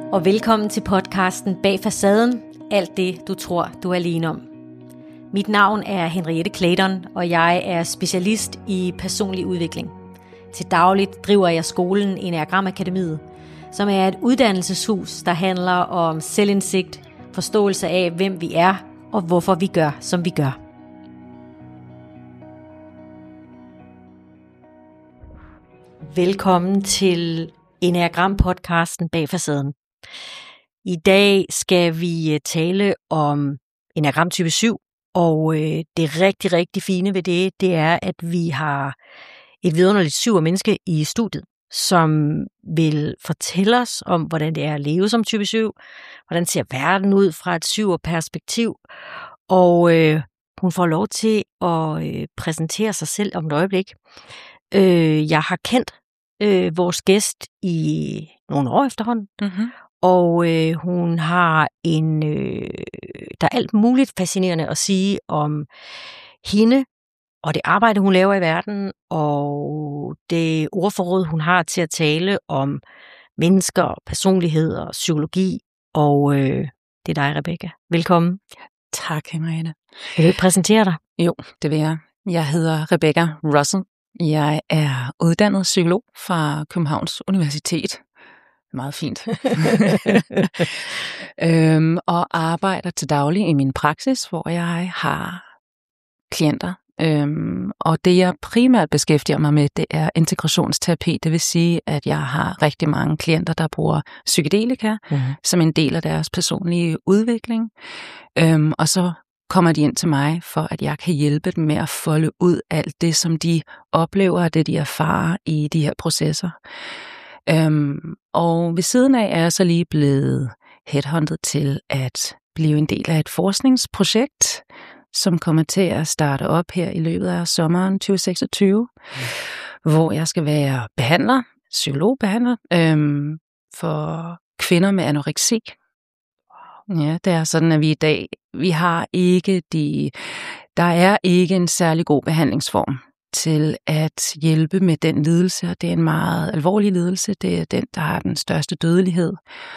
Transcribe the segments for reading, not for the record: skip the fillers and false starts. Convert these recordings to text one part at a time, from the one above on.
Og velkommen til podcasten Bag Facaden, alt det du tror du er alene om. Mit navn er Henriette Clayton, og jeg er specialist i personlig udvikling. Til dagligt driver jeg skolen Enneagram Akademiet, som er et uddannelseshus, der handler om selvindsigt, forståelse af, hvem vi er og hvorfor vi gør, som vi gør. Velkommen til Enneagram-podcasten Bag Facaden. I dag skal vi tale om Enneagram type 7, og det rigtig fine ved det er, at vi har et vidunderligt 7 menneske i studiet, som vil fortælle os om, hvordan det er at leve som type 7, hvordan ser verden ud fra et 7-perspektiv, og hun får lov til at præsentere sig selv om et øjeblik. Jeg har kendt vores gæst i nogle år efterhånden, og hun har der er alt muligt fascinerende at sige om hende, og det arbejde, hun laver i verden, og det ordforråd, hun har til at tale om mennesker, personlighed og psykologi, og det er dig, Rebecca. Velkommen. Tak, Henriette. Vil du ikke præsentere dig? Jo, det vil jeg. Jeg hedder Rebecca Russell. Jeg er uddannet psykolog fra Københavns Universitet. Meget fint. Og arbejder til daglig i min praksis, hvor jeg har klienter. Og det, jeg primært beskæftiger mig med, det er integrationsterapi. Det vil sige, at jeg har rigtig mange klienter, der bruger psykedelika som en del af deres personlige udvikling. Og så kommer de ind til mig, for at jeg kan hjælpe dem med at folde ud alt det, som de oplever, og det de erfarer i de her processer. Og ved siden af er jeg så lige blevet headhunted til at blive en del af et forskningsprojekt, som kommer til at starte op her i løbet af sommeren 2026, hvor jeg skal være behandler, psykologbehandler, for kvinder med anoreksi. Ja, det er sådan, at der er ikke en særlig god behandlingsform til at hjælpe med den lidelse, og det er en meget alvorlig lidelse. Det er den, der har den største dødelighed.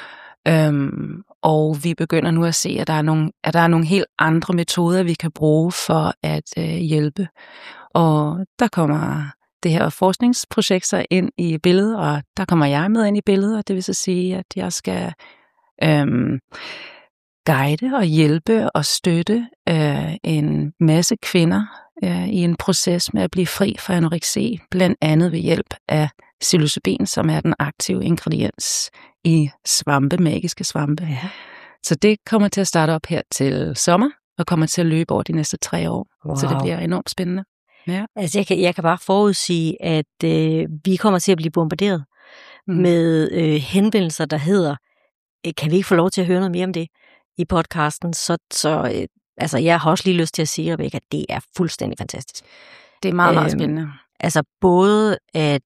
Og vi begynder nu at se, at der er nogle helt andre metoder, vi kan bruge for at hjælpe. Og der kommer det her forskningsprojekt så ind i billedet, og der kommer jeg med ind i billedet, og det vil så sige, at jeg skal guide og hjælpe og støtte en masse kvinder i en proces med at blive fri fra anoreksi, blandt andet ved hjælp af psilocybin, som er den aktive ingrediens i magiske svampe. Ja. Så det kommer til at starte op her til sommer, og kommer til at løbe over de næste 3 år. Wow. Så det bliver enormt spændende. Ja. Altså jeg kan bare forudsige, at vi kommer til at blive bombarderet med henvendelser, der hedder, kan vi ikke få lov til at høre noget mere om det i podcasten? Altså jeg har også lige lyst til at sige, Rebecca, at det er fuldstændig fantastisk. Det er meget spændende. Altså både at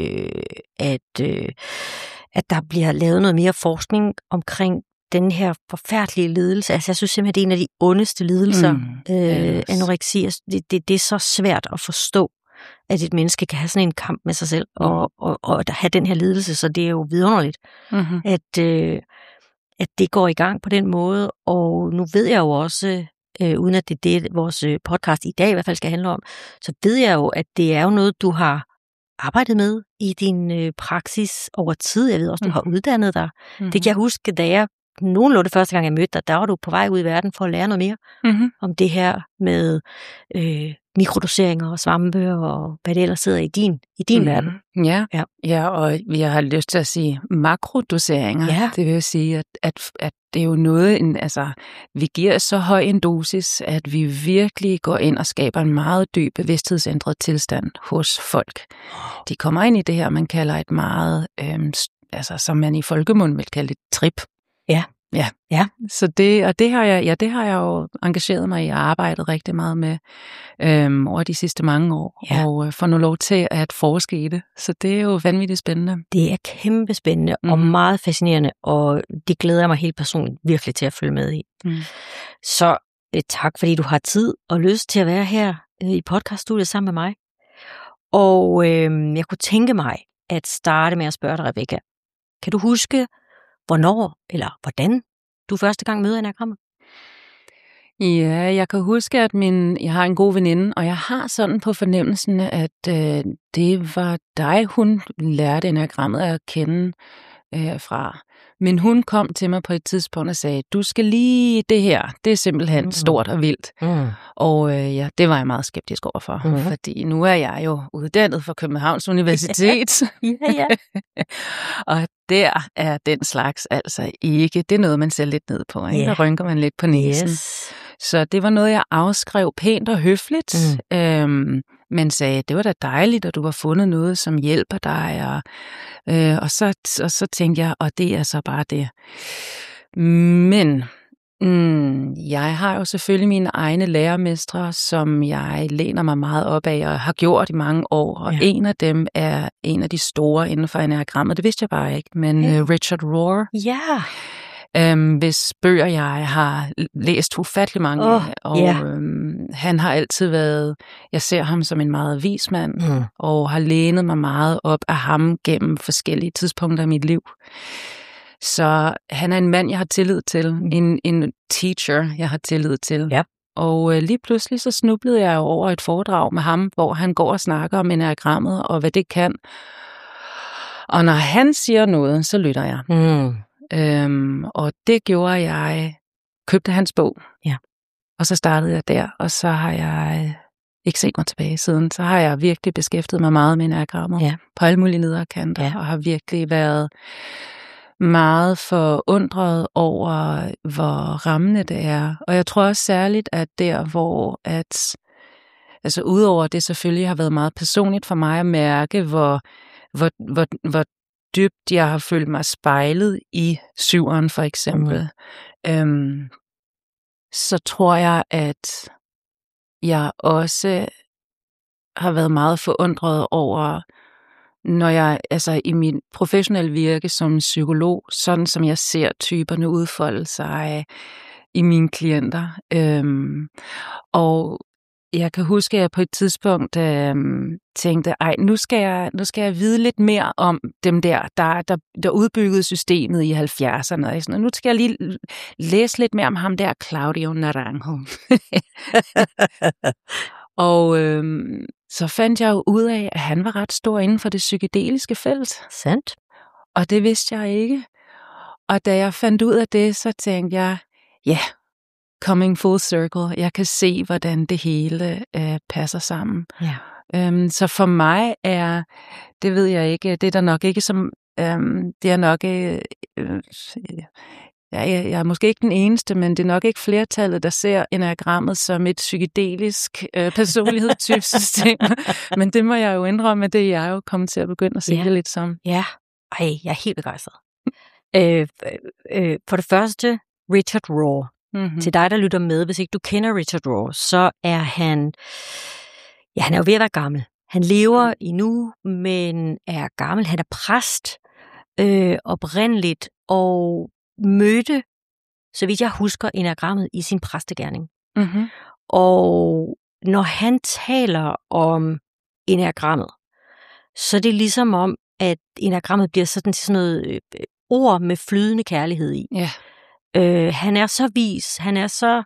der bliver lavet noget mere forskning omkring den her forfærdelige lidelse. Altså jeg synes simpelthen, det er en af de ondeste lidelser, anoreksi. Det er så svært at forstå, at et menneske kan have sådan en kamp med sig selv, og have den her lidelse, så det er jo vidunderligt, at det går i gang på den måde. Og nu ved jeg jo også, uden at det er det, vores podcast i dag i hvert fald skal handle om, så ved jeg jo, at det er jo noget, du har arbejdet med i din praksis over tid. Jeg ved også, du har uddannet dig. Det kan jeg huske, da jeg nogenlunde første gang, jeg mødte dig, der var du på vej ud i verden for at lære noget mere om det her med mikrodoseringer og svampe og hvad det ellers sidder i din verden. Ja, og jeg har lyst til at sige makrodoseringer. Ja. Det vil sige, at det er jo noget, vi giver så høj en dosis, at vi virkelig går ind og skaber en meget dyb bevidsthedsændret tilstand hos folk. De kommer ind i det her, man kalder et meget, som man i folkemund vil kalde et trip. Ja. Så det har jeg jo engageret mig i og arbejdet rigtig meget med over de sidste mange år, og får nu lov til at forske i det. Så det er jo vanvittigt spændende. Det er kæmpe spændende og meget fascinerende, og det glæder jeg mig helt personligt virkelig til at følge med i. Så tak, fordi du har tid og lyst til at være her i podcaststudiet sammen med mig. Og jeg kunne tænke mig at starte med at spørge dig, Rebecca. Kan du huske, hvornår eller hvordan du første gang møder enagrammet? Ja, jeg kan huske, at jeg har en god veninde, og jeg har sådan på fornemmelsen, at det var dig, hun lærte enagrammet at kende fra. Men hun kom til mig på et tidspunkt og sagde, du skal lige det her, det er simpelthen stort og vildt. Og ja, det var jeg meget skeptisk overfor, fordi nu er jeg jo uddannet fra Københavns Universitet. Ja. Og der er den slags altså ikke, det er noget, man ser lidt ned på, ikke? Der rynker man lidt på næsen. Yes. Så det var noget, jeg afskrev pænt og høfligt, men sagde, det var da dejligt, at du har fundet noget, som hjælper dig. Og så tænkte jeg, og det er så bare det. Men jeg har jo selvfølgelig mine egne lærermestre, som jeg læner mig meget op af og har gjort i mange år. Og en af dem er en af de store inden for enagrammet. Det vidste jeg bare ikke, men Richard Rohr. Ja. Hvis bøger jeg har læst ufattelig mange og han har altid været, jeg ser ham som en meget vis mand, og har lænet mig meget op af ham gennem forskellige tidspunkter i mit liv. Så han er en mand, jeg har tillid til, en teacher, jeg har tillid til. Ja. Og lige pludselig så snublede jeg over et foredrag med ham, hvor han går og snakker om enagrammet og hvad det kan. Og når han siger noget, så lytter jeg. Og det gjorde jeg, købte hans bog, og så startede jeg der, og så har jeg ikke set mig tilbage siden. Så har jeg virkelig beskæftiget mig meget med enagrammet på alle mulige lederkanter, og har virkelig været meget forundret over, hvor rammende det er. Og jeg tror også særligt, at der, hvor altså udover det selvfølgelig har været meget personligt for mig at mærke, hvor dybt jeg har følt mig spejlet i 7'eren for eksempel, så tror jeg, at jeg også har været meget forundret over, når jeg altså i min professionelle virke som psykolog, sådan som jeg ser typerne udfolde sig i mine klienter. Og jeg kan huske, at jeg på et tidspunkt tænkte, nu skal jeg vide lidt mere om dem der udbyggede systemet i 70'erne. Nu skal jeg lige læse lidt mere om ham der, Claudio Naranjo. Og så fandt jeg jo ud af, at han var ret stor inden for det psykedeliske felt. Sandt. Og det vidste jeg ikke. Og da jeg fandt ud af det, så tænkte jeg, coming full circle. Jeg kan se, hvordan det hele passer sammen. Ja. Så for mig det ved jeg ikke, det er der nok ikke som, det er nok, jeg er måske ikke den eneste, men det er nok ikke flertallet, der ser enagrammet som et psykedelisk personlighedstypesystem. Men det må jeg jo indrømme, at det er jeg jo kommet til at begynde at se det lidt som. Ja, jeg er helt begejstret. For det første, Richard Rohr. Til dig, der lytter med, hvis ikke du kender Richard Rohr, så er han er jo ved at være gammel. Han lever endnu, men er gammel. Han er præst oprindeligt, og mødte, så vidt jeg husker, enagrammet i sin præstegerning. Og når han taler om enagrammet, så er det ligesom om, at enagrammet bliver sådan noget ord med flydende kærlighed i. Ja. Han er så vis, han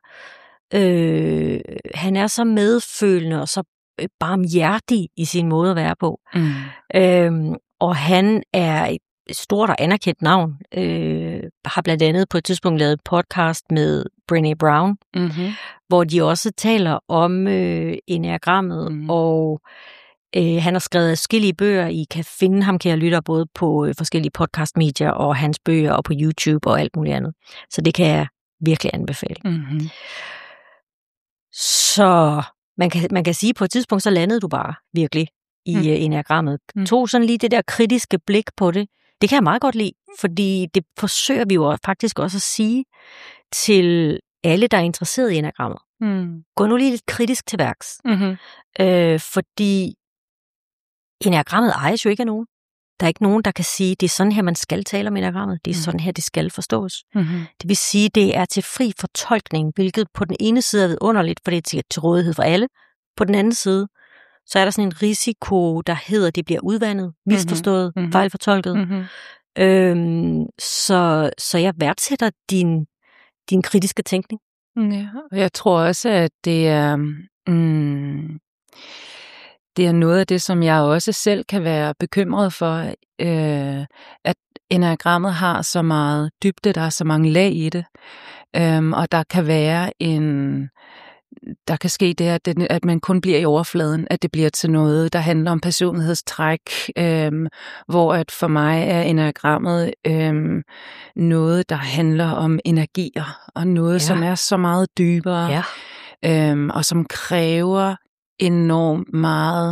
er så medfølende og så barmhjertig i sin måde at være på. Og han er et stort og anerkendt navn. Har blandt andet på et tidspunkt lavet et podcast med Brené Brown, hvor de også taler om enagrammet, og han har skrevet forskellige bøger. I kan finde ham, kære lytter, både på forskellige podcastmedier og hans bøger og på YouTube og alt muligt andet. Så det kan jeg virkelig anbefale. Så man kan sige, på et tidspunkt, så landede du bare virkelig i enagrammet. Tog sådan lige det der kritiske blik på det. Det kan jeg meget godt lide, fordi det forsøger vi jo faktisk også at sige til alle, der er interesseret i enagrammet. Gå nu lige lidt kritisk til værks. Fordi enagrammet ejes jo ikke af nogen. Der er ikke nogen, der kan sige, det er sådan her, man skal tale om enagrammet. Det er sådan her, det skal forstås. Det vil sige, det er til fri fortolkning, hvilket på den ene side er vidunderligt, for det er til rådighed for alle. På den anden side, så er der sådan en risiko, der hedder, det bliver udvandet, misforstået, fejlfortolket. Så jeg værdsætter din kritiske tænkning. Ja, og jeg tror også, at det er noget af det, som jeg også selv kan være bekymret for, at enagrammet har så meget dybde, der er så mange lag i det, og der kan ske det, at man kun bliver i overfladen, at det bliver til noget, der handler om personlighedstræk, hvor at for mig er enagrammet noget, der handler om energier, og noget, som er så meget dybere, og som kræver enormt meget,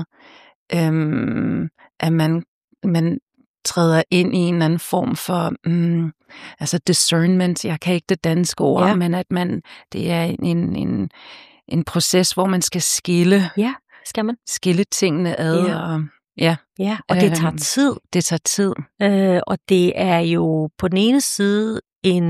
at man træder ind i en eller anden form for discernment. Jeg kan ikke det danske ord, men at det er en proces, hvor man skal skille. Ja, skal man. Skille tingene ad. Og det tager tid. Det tager tid. Og det er jo på den ene side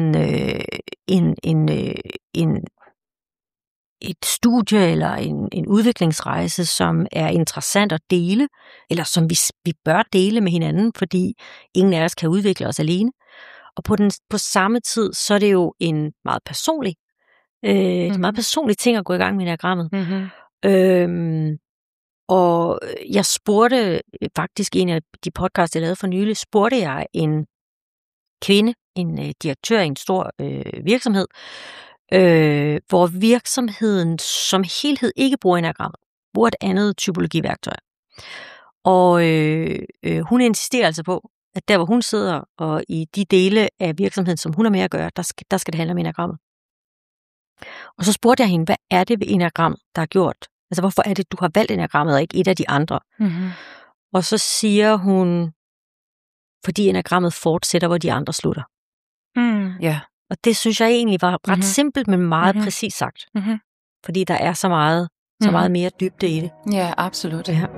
et studie eller en udviklingsrejse, som er interessant at dele, eller som vi bør dele med hinanden, fordi ingen af os kan udvikle os alene. Og på samme tid, så er det jo en meget personlig, meget personlig ting at gå i gang med enagrammet. Mm-hmm. Og jeg spurgte faktisk i en af de podcasts, jeg lavede for nylig, spurgte jeg en kvinde, en direktør i en stor virksomhed, hvor virksomheden som helhed ikke bruger enagrammet, bruger et andet typologiværktøj. Og hun insisterer altså på, at der hvor hun sidder, og i de dele af virksomheden, som hun har med at gøre, der skal det handle om enagrammet. Og så spurgte jeg hende, hvad er det ved enagrammet, der har gjort? Altså hvorfor er det, du har valgt enagrammet, og ikke et af de andre? Mm-hmm. Og så siger hun, fordi enagrammet fortsætter, hvor de andre slutter. Ja. Og det synes jeg egentlig var ret simpelt, men meget præcis sagt. Mm-hmm. Fordi der er så meget mere dybde i det. Ja, absolut. Ja.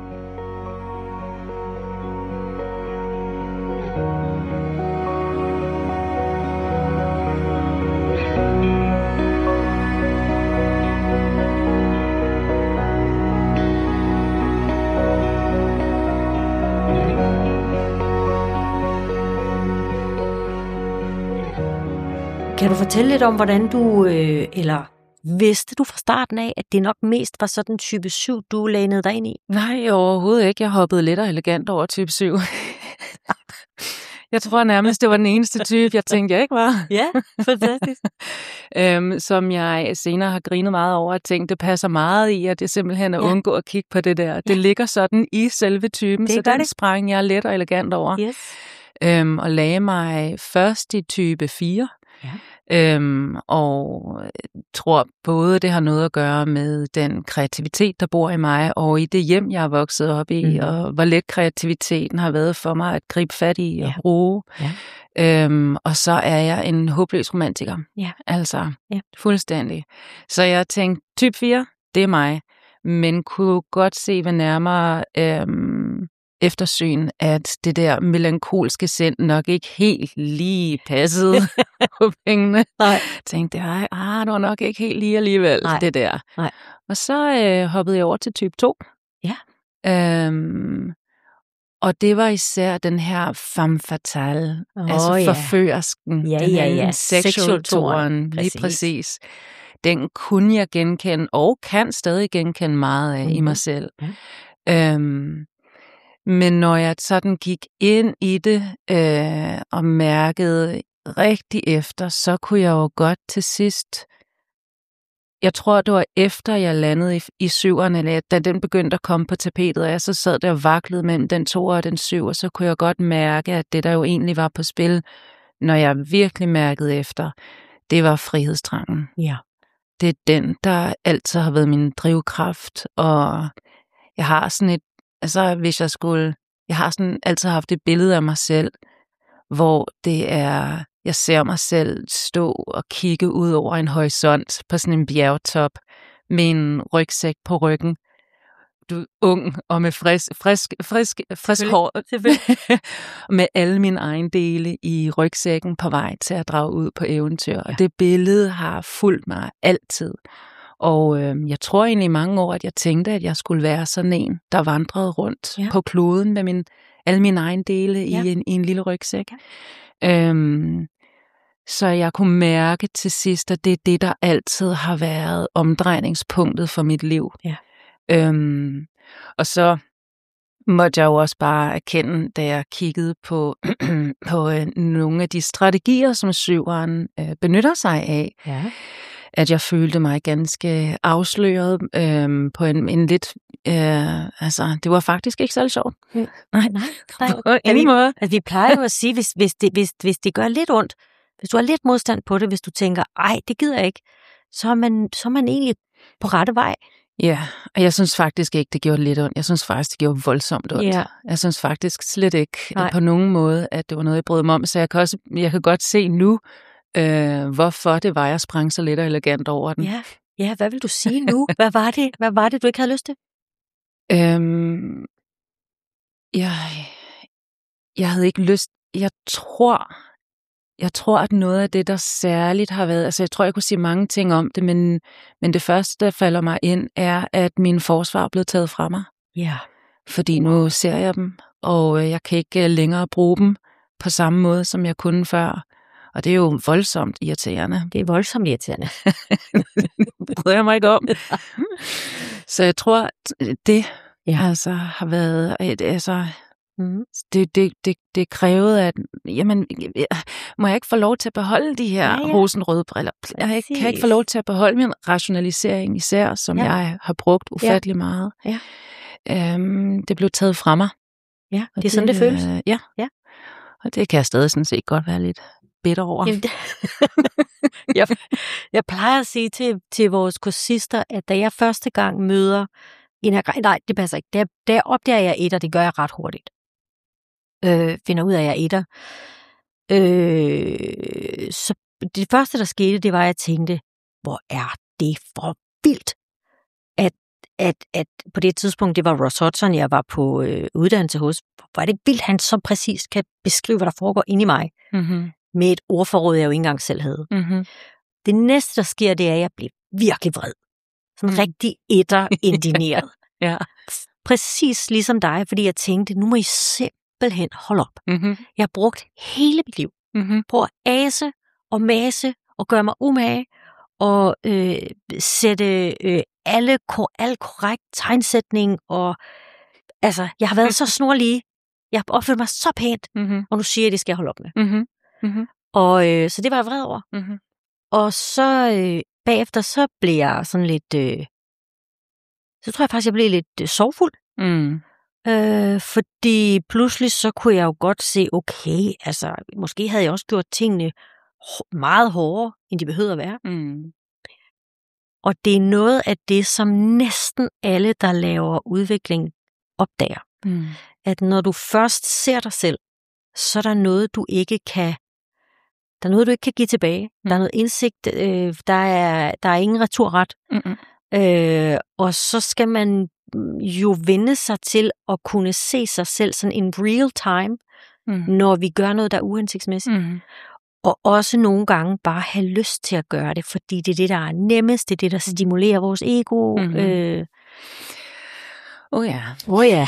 Kan du fortælle lidt om, hvordan du, eller vidste du fra starten af, at det nok mest var sådan type 7, du lænede dig ind i? Nej, overhovedet ikke. Jeg hoppede let og elegant over type 7. Jeg tror nærmest, det var den eneste type, jeg tænkte, jeg ikke var. Ja, fantastisk. Som jeg senere har grinet meget over, og tænkt, det passer meget i, at det simpelthen er undgå at kigge på det der. Ja. Det ligger sådan i selve typen, så den sprang jeg let og elegant over. Yes. Og lagde mig først i type 4. Ja. Og tror både det har noget at gøre med den kreativitet, der bor i mig, og i det hjem, jeg er vokset op i, og hvor let kreativiteten har været for mig at gribe fat i og bruge. Ja. Og så er jeg en håbløs romantiker. Ja. Altså, fuldstændig. Så jeg tænkte, type 4, det er mig, men kunne godt se ved nærmere eftersyn, at det der melankolske sind nok ikke helt lige passede på pengene. Nej. Tænkte jeg, det var nok ikke helt lige alligevel, det der. Nej. Og så hoppede jeg over til type 2. Ja. Og det var især den her femme fatale, forførersken, sexual-toren, lige præcis. Den kunne jeg genkende, og kan stadig genkende meget af i mig selv. Ja. Men når jeg sådan gik ind i det og mærkede rigtig efter, så kunne jeg jo godt til sidst, jeg tror det var efter jeg landede i 7'eren, eller da den begyndte at komme på tapetet, og jeg så sad der og vaklede mellem den 2 og den 7, og så kunne jeg godt mærke, at det der jo egentlig var på spil, når jeg virkelig mærkede efter, det var frihedstrangen. Ja. Det er den, der altid har været min drivkraft, og jeg har sådan et, jeg har sådan altid haft et billede af mig selv, hvor det er, jeg ser mig selv stå og kigge ud over en horisont på sådan en bjergtop med en rygsæk på ryggen. Du er ung og med frisk hår. Med alle mine ejendele i rygsækken på vej til at drage ud på eventyr. Ja. Og det billede har fulgt mig altid. Og jeg tror egentlig i mange år, at jeg tænkte, at jeg skulle være sådan en, der vandrede rundt på kloden med min alle mine egne dele i en lille rygsæk. Ja. Så jeg kunne mærke til sidst, at det er det, der altid har været omdrejningspunktet for mit liv. Ja. Og så måtte jeg jo også bare erkende, da jeg kiggede på, på nogle af de strategier, som syveren benytter sig af, at jeg følte mig ganske afsløret på en lidt... det var faktisk ikke særlig sjovt. Nej. På ingen måde. Altså, vi plejer jo at sige, hvis det gør lidt ondt, hvis du har lidt modstand på det, hvis du tænker, ej, det gider jeg ikke, så er man egentlig på rette vej. Ja, og jeg synes faktisk ikke, det gjorde lidt ondt. Jeg synes faktisk, det gjorde voldsomt ondt. Ja. Jeg synes faktisk slet ikke på nogen måde, at det var noget, jeg brød mig om. Så jeg kan godt se nu, hvorfor det var, jeg sprang så let og elegant over den. Ja, hvad vil du sige nu? Hvad var det, du ikke havde lyst til? Jeg havde ikke lyst. Jeg tror, at noget af det, der særligt har været, altså jeg tror, jeg kunne sige mange ting om det, men det første, der falder mig ind, er, at mine forsvar er blevet taget fra mig. Ja. Fordi nu ser jeg dem, og jeg kan ikke længere bruge dem på samme måde, som jeg kunne før. Og det er jo voldsomt irriterende. Det er voldsomt irriterende. Det bryder jeg mig ikke om. Så jeg tror, det altså har været... Det krævede, at jamen, må jeg ikke få lov til at beholde de her rosenrøde briller? Jeg kan ikke få lov til at beholde min rationalisering især, som jeg har brugt ufattelig meget. Ja. Det blev taget fra mig. Ja, det er sådan, det føles. Ja, og det kan jeg stadig sådan set godt være lidt bitter over. Jeg plejer at sige til vores kursister, at da jeg første gang møder nej, det passer ikke. Der opdager jeg etter, det gør jeg ret hurtigt. Finder ud af, at jeg er etter. Så det første, der skete, det var, at jeg tænkte, hvor er det for vildt, at på det tidspunkt, det var Ross Hudson, jeg var på uddannelse hos, hvor er det vildt, han så præcis kan beskrive, hvad der foregår inde i mig, med et ordforråd, jeg jo ikke engang selv havde. Det næste, der sker, det er, at jeg bliver virkelig vred. Sådan rigtig etter-indineret. Ja. Præcis ligesom dig, fordi jeg tænkte, nu må I simpelthen holde op. Jeg har brugt hele mit liv på at ase og mase og gøre mig umage og sætte al korrekt tegnsætning og altså, jeg har været så snorlige. Jeg har opført mig så pænt, og nu siger jeg, det skal jeg holde op med. Og så det var jeg vred over. Og så bagefter, så blev jeg sådan lidt... så tror jeg faktisk, jeg blev lidt sorgfuld. Fordi pludselig så kunne jeg jo godt se, okay, altså måske havde jeg også gjort tingene meget hårdere, end de behøvede at være. Og det er noget af det, som næsten alle, der laver udvikling, opdager. At når du først ser dig selv, så er der noget, du ikke kan... Der er noget, du ikke kan give tilbage. Der er noget indsigt. Der er ingen returret. Og så skal man jo vende sig til at kunne se sig selv sådan in real time, når vi gør noget, der er uhensigtsmæssigt. Og også nogle gange bare have lyst til at gøre det, fordi det er det, der er nemmest. Det er det, der stimulerer vores ego. Ja.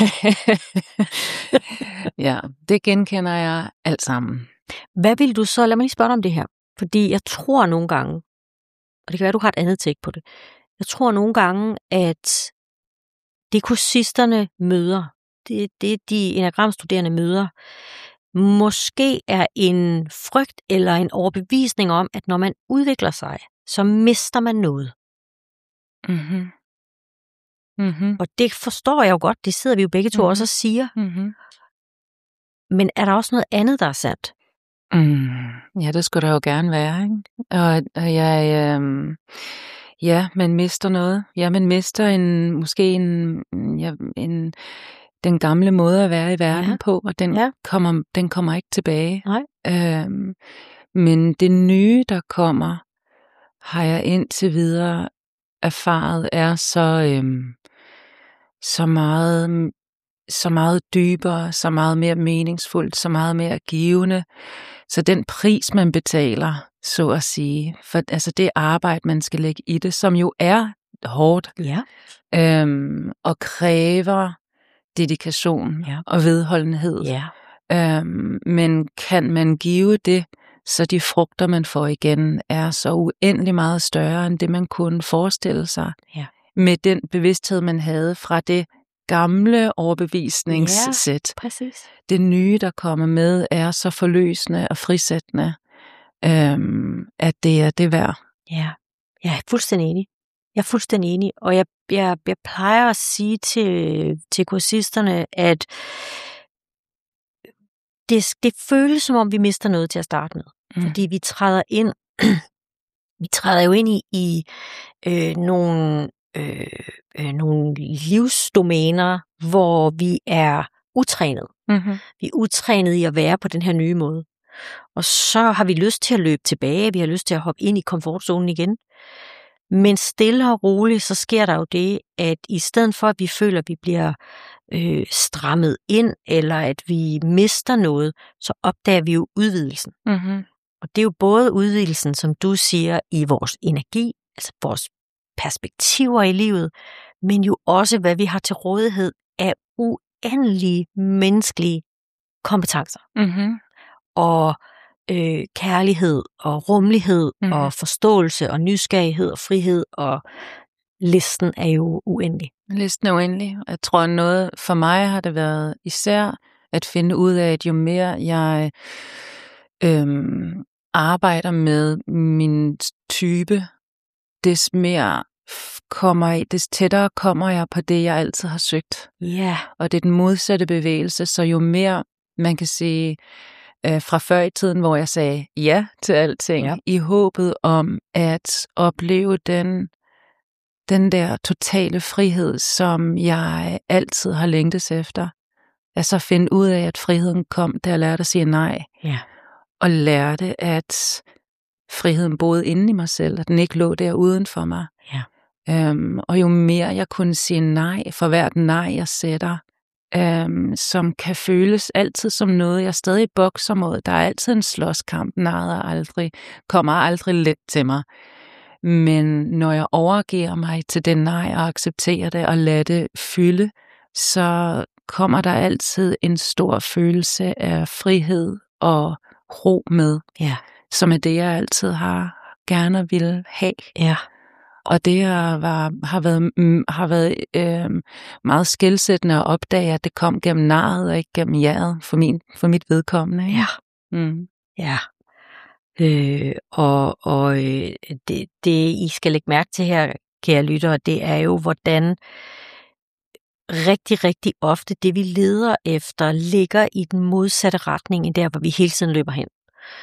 Ja, det genkender jeg alt sammen. Hvad vil du så, lad mig lige spørge om det her, fordi jeg tror nogle gange, og det kan være, du har et andet take på det, jeg tror nogle gange, at det kursisterne møder, det de enagramstuderende møder, måske er en frygt eller en overbevisning om, at når man udvikler sig, så mister man noget. Og det forstår jeg jo godt, det sidder vi jo begge to også og siger. Men er der også noget andet, der er sandt? Ja, det skulle der jo gerne være, ikke? Og jeg, man mister noget. Ja, man mister den gamle måde at være i verden på, og den kommer ikke tilbage. Nej. Men det nye, der kommer, har jeg indtil videre erfaret, er så meget dybere, så meget mere meningsfuldt, så meget mere givende. Så den pris, man betaler, så at sige, for altså det arbejde, man skal lægge i det, som jo er hårdt, og kræver dedikation og vedholdenhed. Ja. Men kan man give det, så de frugter, man får igen, er så uendelig meget større, end det man kunne forestille sig. Ja. Med den bevidsthed, man havde fra det gamle overbevisningssæt. Ja, præcis. Det nye, der kommer med, er så forløsende og frisættende, at det er det værd. Ja, jeg er fuldstændig enig. Og jeg plejer at sige til kursisterne, at det føles som om, vi mister noget til at starte med. Fordi vi træder ind, vi træder jo ind i nogle livsdomæner, hvor vi er utrænet. Mm-hmm. Vi er utrænet i at være på den her nye måde. Og så har vi lyst til at løbe tilbage, vi har lyst til at hoppe ind i komfortzonen igen. Men stille og roligt, så sker der jo det, at i stedet for, at vi føler, at vi bliver strammet ind, eller at vi mister noget, så opdager vi jo udvidelsen. Mm-hmm. Og det er jo både udvidelsen, som du siger, i vores energi, altså vores perspektiver i livet, men jo også, hvad vi har til rådighed af uendelige menneskelige kompetencer. Mm-hmm. Og kærlighed og rummelighed og forståelse og nysgerrighed og frihed, og listen er jo uendelig. Listen er uendelig. Jeg tror, noget for mig har det været især at finde ud af, at jo mere jeg arbejder med min type, des tættere kommer jeg på det, jeg altid har søgt. Ja. Og det er den modsatte bevægelse, så jo mere man kan sige fra før i tiden, hvor jeg sagde ja til alting, i håbet om at opleve den der totale frihed, som jeg altid har længtes efter. Altså at finde ud af, at friheden kom, da jeg lærte at sige nej. Ja. Og lærte, at friheden boede inde i mig selv, at den ikke lå der uden for mig. Ja. Og jo mere jeg kunne sige nej, for hvert nej jeg sætter, som kan føles altid som noget, jeg stadig bokser mod. Der er altid en slåskamp, kommer aldrig let til mig. Men når jeg overgiver mig til det nej og accepterer det og lader det fylde, så kommer der altid en stor følelse af frihed og ro med, som er det, jeg altid gerne vil have. Ja. Og det har været meget skelsættende at opdage, at det kom gennem naret og ikke gennem jaret for mit vedkommende. Ikke? Ja. Ja. Det I skal lægge mærke til her, kære lyttere, det er jo, hvordan rigtig, rigtig ofte det, vi leder efter, ligger i den modsatte retning, end der, hvor vi hele tiden løber hen.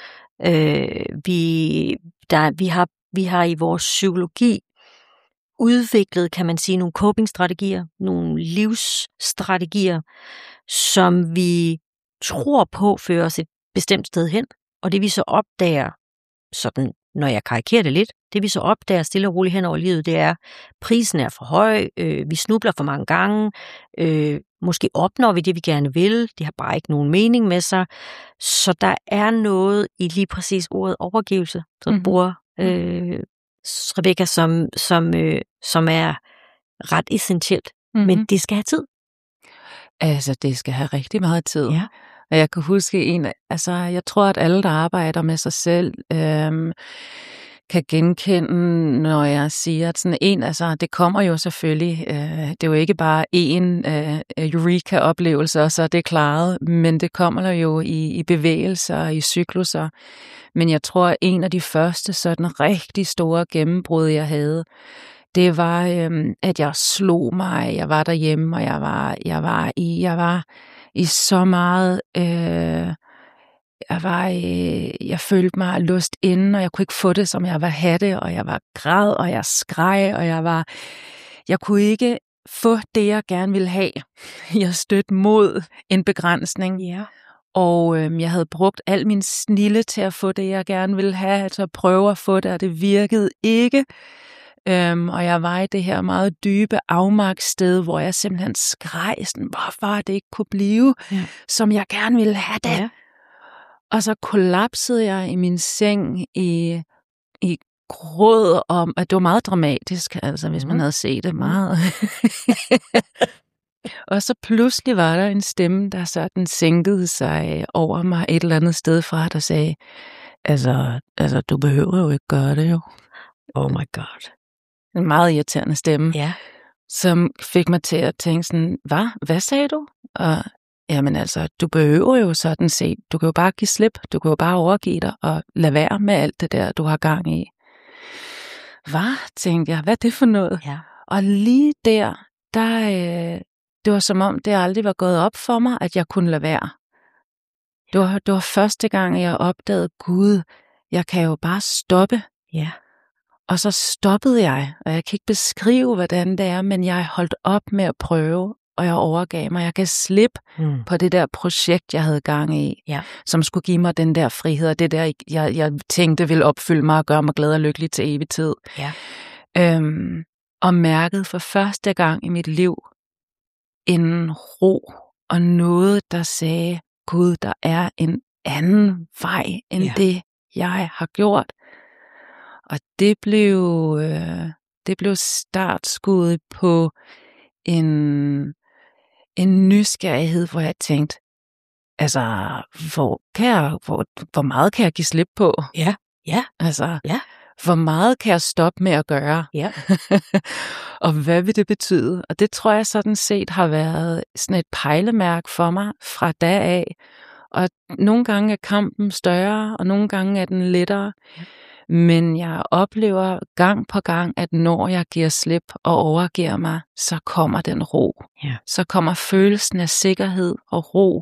Vi har i vores psykologi udviklet, kan man sige, nogle coping-strategier, nogle livsstrategier, som vi tror på fører os et bestemt sted hen, og det vi så opdager, sådan når jeg karikerer det lidt, det vi så opdager stille og roligt hen over livet, det er, prisen er for høj, vi snubler for mange gange, måske opnår vi det, vi gerne vil, det har bare ikke nogen mening med sig, så der er noget i lige præcis ordet overgivelse, som bruger Rebecca, som er ret essentielt, men det skal have tid. Altså, det skal have rigtig meget tid. Ja. Og jeg kan huske jeg tror, at alle, der arbejder med sig selv, kan genkende, når jeg siger, at sådan det kommer jo selvfølgelig, det er jo ikke bare en eureka-oplevelse, og så er det klaret, men det kommer der jo i bevægelser, i cykluser. Men jeg tror, at en af de første sådan rigtig store gennembrud, jeg havde, det var, at jeg slog mig, jeg var derhjemme, og jeg var i så meget, jeg følte mig låst inde, og jeg kunne ikke få det, som jeg var hatte, og jeg var græd, og jeg skreg, og jeg kunne ikke få det, jeg gerne ville have. Jeg stødte mod en begrænsning. Ja. Og jeg havde brugt al min snilde til at få det, jeg gerne ville have, altså at prøve at få det, og det virkede ikke. Og jeg var i det her meget dybe afmagtssted, hvor jeg simpelthen skreg, hvorfor det ikke kunne blive, som jeg gerne ville have det. Ja. Og så kollapsede jeg i min seng i gråd om, at det var meget dramatisk, altså hvis man havde set det meget. Og så pludselig var der en stemme, der sådan sænkede sig over mig et eller andet sted fra, der sagde, altså du behøver jo ikke gøre det jo. Oh my god. En meget irriterende stemme, Ja. som fik mig til at tænke sådan, hvad sagde du? Og jamen altså, du behøver jo sådan set, du kan jo bare give slip, du kan jo bare overgive dig og lade være med alt det der, du har gang i. Tænkte jeg, hvad er det for noget? Ja. Og lige der det var som om, det aldrig var gået op for mig, at jeg kunne lade være. Det var første gang, jeg opdagede, Gud, jeg kan jo bare stoppe. Ja. Og så stoppede jeg, og jeg kan ikke beskrive, hvordan det er, men jeg holdt op med at prøve, og jeg overgav mig. Jeg gav slip på det der projekt, jeg havde gang i, som skulle give mig den der frihed, og det der, jeg tænkte ville opfylde mig og gøre mig glad og lykkelig til evig tid. Ja. Og mærkede for første gang i mit liv en ro og noget, der sagde, Gud, der er en anden vej end det, jeg har gjort. Og det blev startskuddet på en nysgerrighed, hvor jeg tænkte, altså, hvor meget kan jeg give slip på? Ja. Ja. Altså, ja. Hvor meget kan jeg stoppe med at gøre? Ja. Og hvad vil det betyde? Og det tror jeg sådan set har været sådan et pejlemærke for mig fra dag af. Og nogle gange er kampen større, og nogle gange er den lettere. Ja. Men jeg oplever gang på gang, at når jeg giver slip og overgiver mig, så kommer den ro. Ja. Så kommer følelsen af sikkerhed og ro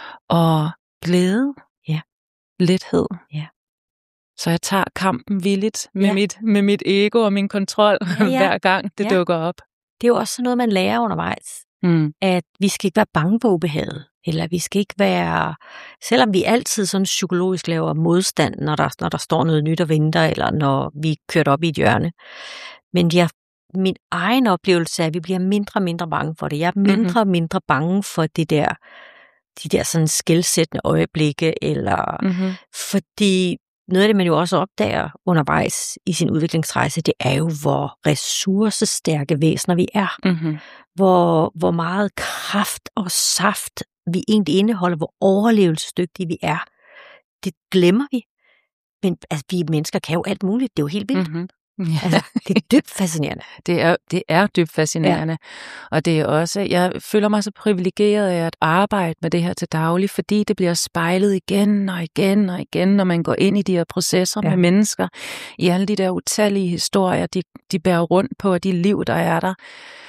og glæde. Ja. Lethed. Ja. Så jeg tager kampen villigt med mit ego og min kontrol, hver gang det dukker op. Det er jo også noget, man lærer undervejs. At vi skal ikke være bange for ubehaget. Eller vi skal ikke være, selvom vi altid sådan psykologisk laver modstand, når der står noget nyt og venter, eller når vi er kørt op i et hjørne. Men min egen oplevelse er, at vi bliver mindre og mindre bange for det. Jeg er mindre og mindre bange for de der sådan skelsættende øjeblikke, eller fordi noget af det, man jo også opdager undervejs i sin udviklingsrejse, det er jo, hvor ressourcestærke væsener vi er. Hvor meget kraft og saft vi egentlig indeholder, hvor overlevelsesdygtige vi er. Det glemmer vi. Men altså, vi mennesker kan jo alt muligt. Det er jo helt vildt. Altså, det er dybt fascinerende. Det er dybt fascinerende. Og det er også, jeg føler mig så privilegeret af at arbejde med det her til daglig, fordi det bliver spejlet igen og igen og igen, når man går ind i de her processer med mennesker, i alle de der utallige historier, de bærer rundt på, og de liv, der er der.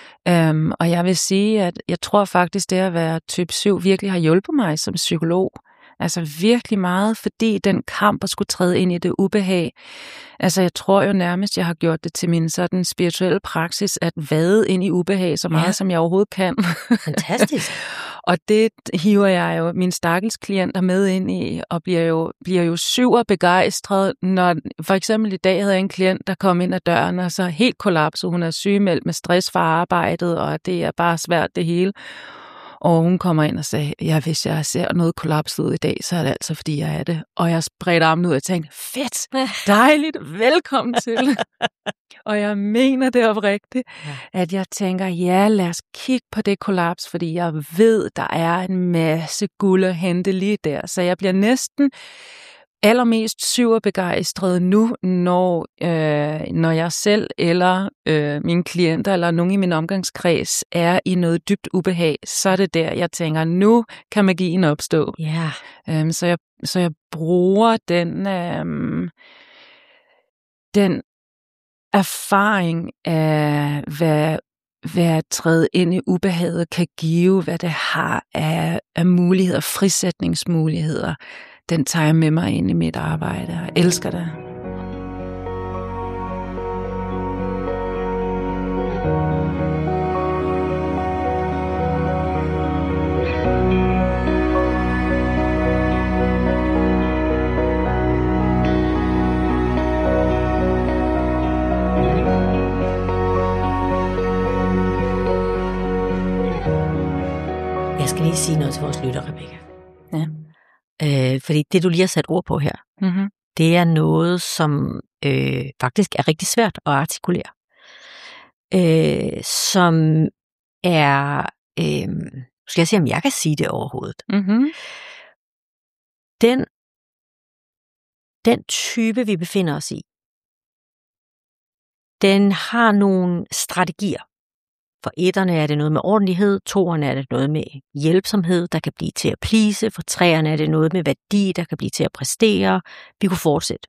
Og jeg vil sige, at jeg tror faktisk, det at være type 7 virkelig har hjulpet mig som psykolog. Altså virkelig meget, fordi den kamp at skulle træde ind i det ubehag. Altså jeg tror jo nærmest, jeg har gjort det til min sådan spirituelle praksis, at vade ind i ubehag så meget, som jeg overhovedet kan. Fantastisk. Og det hiver jeg jo mine stakkels klienter med ind i, og bliver jo super begejstret, når for eksempel i dag havde jeg en klient, der kom ind ad døren, og så helt kollapset. Hun er sygemeldt med stress fra arbejdet, og det er bare svært det hele. Og hun kommer ind og sagde, hvis jeg ser noget kollapset ud i dag, så er det altså, fordi jeg er det. Og jeg spredte armen ud og tænkte, fedt, dejligt, velkommen til. Og jeg mener det oprigtigt, at jeg tænker, lad os kigge på det kollaps, fordi jeg ved, der er en masse guld at hente lige der. Så jeg bliver næsten allermest superbegejstret nu, når jeg selv eller mine klienter eller nogen i min omgangskreds er i noget dybt ubehag, så er det der, jeg tænker, nu kan magien opstå. Yeah. Så jeg bruger den erfaring af, hvad at træde ind i ubehaget kan give, hvad det har af muligheder, frisætningsmuligheder. Den tager jeg med mig ind i mit arbejde, og jeg elsker det. Jeg skal lige sige noget til vores lytter, Rebecca. Ja. Fordi det, du lige har sat ord på her, det er noget, som faktisk er rigtig svært at artikulere. Som er skal jeg se, om jeg kan sige det overhovedet. Mm-hmm. Den type, vi befinder os i, den har nogle strategier. For etterne er det noget med ordentlighed, toerne er det noget med hjælpsomhed, der kan blive til at please, for treerne er det noget med værdi, der kan blive til at præstere. Vi kunne fortsætte.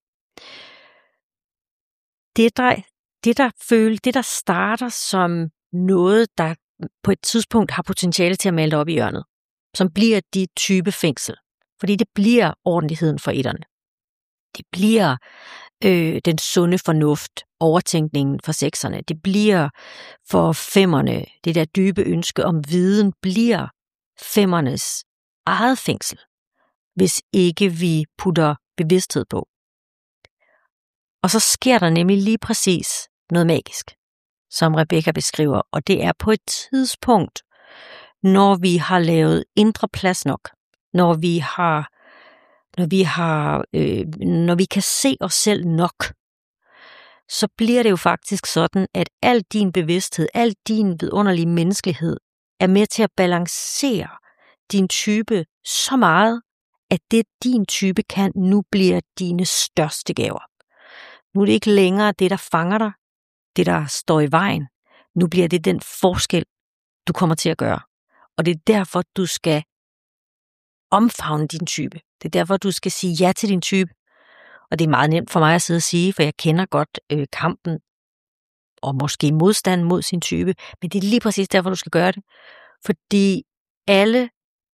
Det der starter som noget, der på et tidspunkt har potentiale til at male op i hjørnet, som bliver de type fængsel. Fordi det bliver ordentligheden for etterne. Det bliver den sunde fornuft, overtænkningen for sekserne. Det bliver for femmerne, det der dybe ønske om viden, bliver femmernes eget fængsel, hvis ikke vi putter bevidsthed på. Og så sker der nemlig lige præcis noget magisk, som Rebecca beskriver, og det er på et tidspunkt, når vi har lavet indre plads nok, når vi kan se os selv nok, så bliver det jo faktisk sådan, at al din bevidsthed, al din vidunderlige menneskelighed er med til at balancere din type så meget, at det din type kan, nu bliver dine største gaver. Nu er det ikke længere det, der fanger dig, det der står i vejen. Nu bliver det den forskel, du kommer til at gøre. Og det er derfor, du skal omfavne din type. Det er derfor, du skal sige ja til din type. Og det er meget nemt for mig at sidde og sige, for jeg kender godt kampen og måske modstanden mod sin type. Men det er lige præcis derfor, du skal gøre det. Fordi alle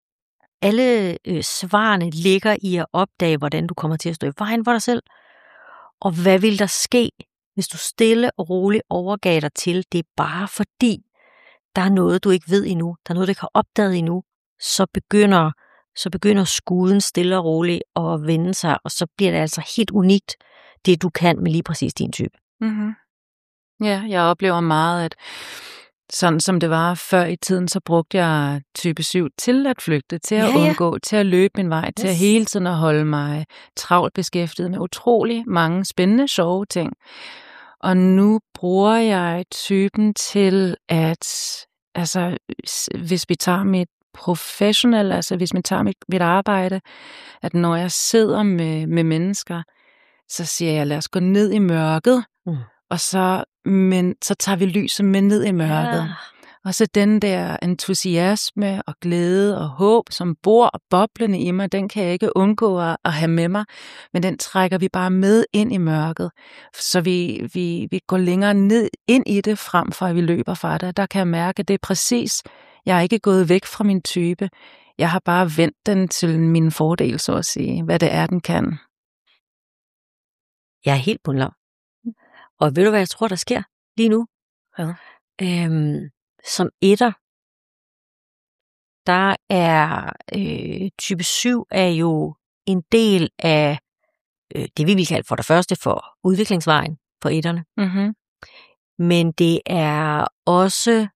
svarene ligger i at opdage, hvordan du kommer til at stå i vejen for dig selv. Og hvad vil der ske, hvis du stille og roligt overgav dig til det, bare fordi der er noget, du ikke ved endnu. Der er noget, du ikke har opdaget endnu. Så begynder skuden stille og roligt at vende sig, og så bliver det altså helt unikt, det du kan med lige præcis din type. Mm-hmm. Ja, jeg oplever meget, at sådan som det var før i tiden, så brugte jeg type 7 til at flygte, til at undgå, til at løbe min vej, til at hele tiden at holde mig travlt beskæftiget med utrolig mange spændende, sjove ting. Og nu bruger jeg typen til at, altså hvis vi tager mit professionel, altså hvis man tager mit arbejde, at når jeg sidder med mennesker, så siger jeg, lad os gå ned i mørket, og så tager vi lyset med ned i mørket. Ja. Og så den der entusiasme og glæde og håb, som bor boblende i mig, den kan jeg ikke undgå at have med mig, men den trækker vi bare med ind i mørket, så vi går længere ned ind i det, frem for at vi løber fra det. Der kan jeg mærke, at det er præcis. Jeg er ikke gået væk fra min type. Jeg har bare vendt den til min fordel, så at sige. Hvad det er, den kan. Jeg er helt bundlam. Og ved du, hvad jeg tror, der sker lige nu? Ja. Som etter, der er type 7 er jo en del af det, vi vil kalde for det første for udviklingsvejen for etterne. Mm-hmm. Men det er også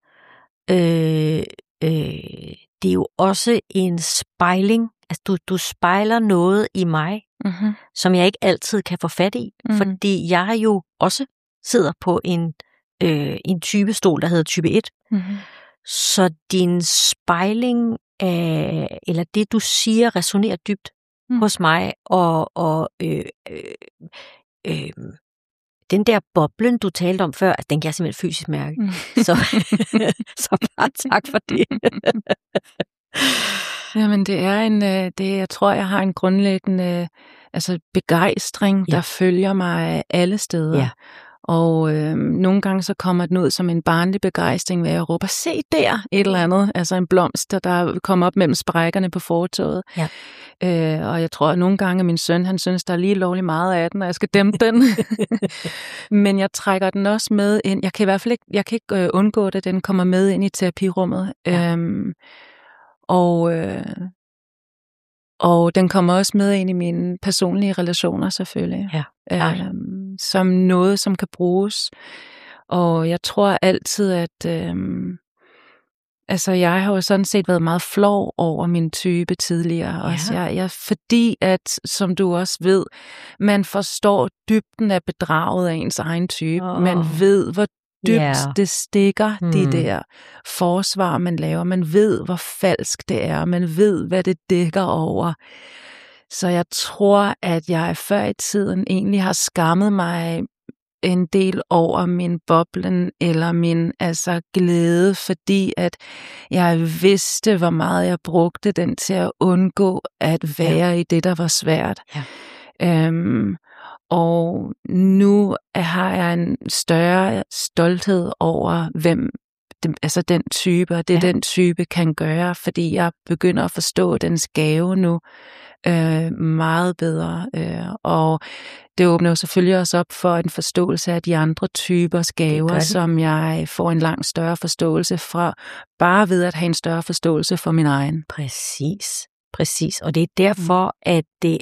det er jo også en spejling. Altså du spejler noget i mig, som jeg ikke altid kan få fat i, fordi jeg jo også sidder på en typestol, der hedder type 1. Så din spejling af, eller det du siger, resonerer dybt hos mig, og den der boblen, du talte om før, den kan jeg simpelthen fysisk mærke. Så bare tak for det. Jamen det er jeg tror, jeg har en grundlæggende begejstring, der følger mig alle steder. Ja. Og nogle gange så kommer den ud som en barnlig begejstring, hvor jeg råber, se der, et eller andet, altså en blomst, der kommer op mellem sprækkerne på fortovet. Ja. Og jeg tror, at nogle gange min søn, han synes, der er lige lovligt meget af den, og jeg skal dæmpe den. Men jeg trækker den også med ind. Jeg kan i hvert fald ikke undgå det, at den kommer med ind i terapirummet. Ja. Og den kommer også med ind i mine personlige relationer, selvfølgelig. Ja. Som noget, som kan bruges. Og jeg tror altid, at jeg har jo sådan set været meget flov over min type tidligere. Ja. Også. Fordi at, som du også ved, man forstår dybden af bedraget af ens egen type. Man ved, hvor dybt det stikker, de der forsvar, man laver. Man ved, hvor falsk det er. Man ved, hvad det dækker over. Så jeg tror, at jeg før i tiden egentlig har skammet mig en del over min boblen eller min glæde, fordi at jeg vidste, hvor meget jeg brugte den til at undgå at være i det, der var svært. Ja. Og nu har jeg en større stolthed over, hvem den type, og det den type kan gøre, fordi jeg begynder at forstå dens gave nu meget bedre. Og det åbner jo selvfølgelig også op for en forståelse af de andre typers gaver, som jeg får en langt større forståelse fra, bare ved at have en større forståelse for min egen. Præcis. Og det er derfor, at det